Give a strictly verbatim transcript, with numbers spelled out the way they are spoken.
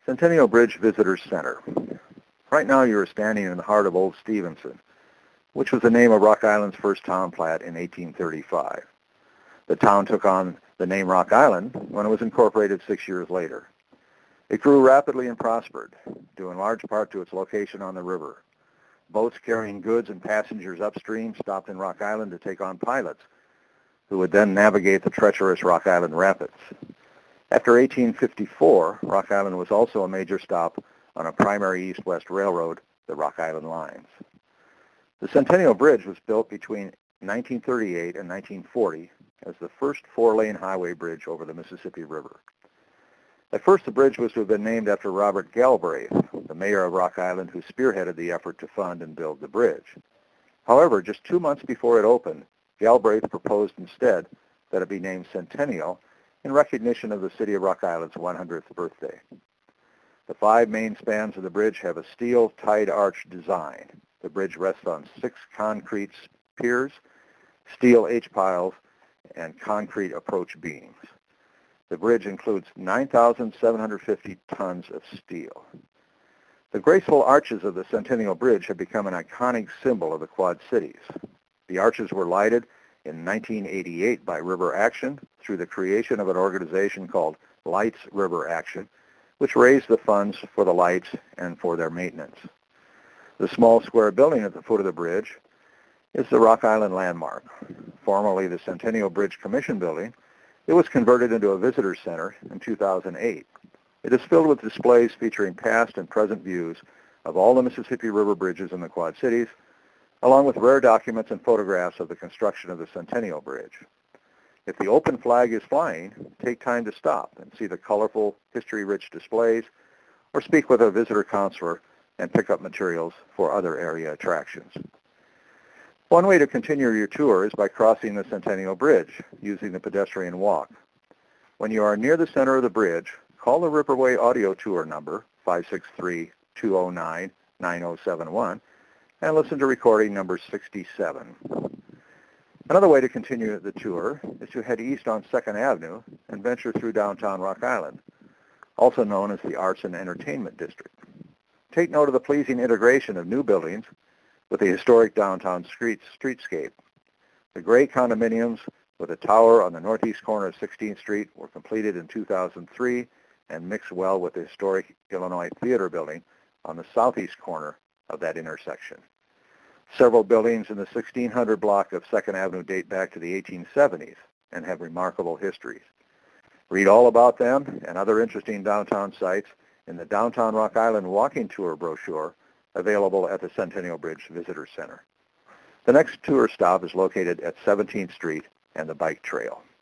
Centennial Bridge Visitor Center. Right now you are standing in the heart of Old Stevenson, which was the name of Rock Island's first town plat in eighteen thirty-five. The town took on the name Rock Island when it was incorporated six years later. It grew rapidly and prospered, due in large part to its location on the river. Boats carrying goods and passengers upstream stopped in Rock Island to take on pilots, who would then navigate the treacherous Rock Island Rapids. After eighteen fifty-four, Rock Island was also a major stop on a primary east-west railroad, the Rock Island Lines. The Centennial Bridge was built between nineteen thirty-eight and nineteen forty as the first four-lane highway bridge over the Mississippi River. At first, the bridge was to have been named after Robert Galbraith, the mayor of Rock Island, who spearheaded the effort to fund and build the bridge. However, just two months before it opened, Galbraith proposed instead that it be named Centennial in recognition of the city of Rock Island's one hundredth birthday. The five main spans of the bridge have a steel tied arch design. The bridge rests on six concrete piers, steel H-piles, and concrete approach beams. The bridge includes nine thousand seven hundred fifty tons of steel. The graceful arches of the Centennial Bridge have become an iconic symbol of the Quad Cities. The arches were lighted in nineteen eighty-eight by River Action through the creation of an organization called Lights River Action, which raised the funds for the lights and for their maintenance. The small square building at the foot of the bridge is the Rock Island Landmark. Formerly the Centennial Bridge Commission Building, it was converted into a visitor center in two thousand eight. It is filled with displays featuring past and present views of all the Mississippi River bridges in the Quad Cities, along with rare documents and photographs of the construction of the Centennial Bridge. If the open flag is flying, take time to stop and see the colorful, history-rich displays, or speak with a visitor counselor and pick up materials for other area attractions. One way to continue your tour is by crossing the Centennial Bridge using the pedestrian walk. When you are near the center of the bridge, call the Riverway Audio Tour number five six three, two oh nine, nine oh seven one and listen to recording number sixty-seven. Another way to continue the tour is to head east on second Avenue and venture through downtown Rock Island, also known as the Arts and Entertainment District. Take note of the pleasing integration of new buildings with the historic downtown street, streetscape. The gray condominiums with a tower on the northeast corner of sixteenth Street were completed in two thousand three and mix well with the historic Illinois Theater building on the southeast corner of that intersection. Several buildings in the sixteen hundred block of second Avenue date back to the eighteen seventies and have remarkable histories. Read all about them and other interesting downtown sites in the Downtown Rock Island Walking Tour brochure available at the Centennial Bridge Visitor Center. The next tour stop is located at seventeenth Street and the Bike Trail.